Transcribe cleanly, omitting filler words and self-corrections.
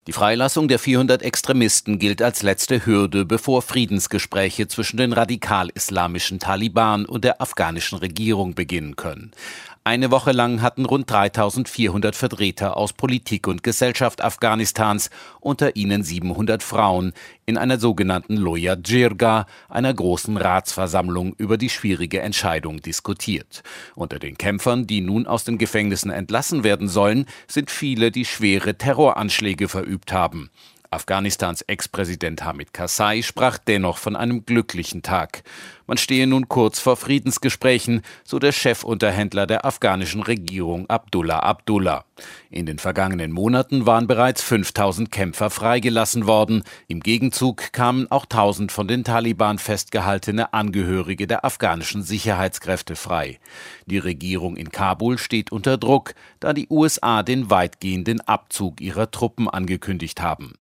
Die Freilassung der 400 Extremisten gilt als letzte Hürde, bevor Friedensgespräche zwischen den radikal-islamischen Taliban und der afghanischen Regierung beginnen können. Eine Woche lang hatten rund 3.400 Vertreter aus Politik und Gesellschaft Afghanistans, unter ihnen 700 Frauen, in einer sogenannten Loya Jirga, einer großen Ratsversammlung, über die schwierige Entscheidung diskutiert. Unter den Kämpfern, die nun aus den Gefängnissen entlassen werden sollen, sind viele, die schwere Terroranschläge verübt haben. Afghanistans Ex-Präsident Hamid Karzai sprach dennoch von einem glücklichen Tag. Man stehe nun kurz vor Friedensgesprächen, so der Chefunterhändler der afghanischen Regierung Abdullah Abdullah. In den vergangenen Monaten waren bereits 5.000 Kämpfer freigelassen worden. Im Gegenzug kamen auch 1.000 von den Taliban festgehaltene Angehörige der afghanischen Sicherheitskräfte frei. Die Regierung in Kabul steht unter Druck, da die USA den weitgehenden Abzug ihrer Truppen angekündigt haben.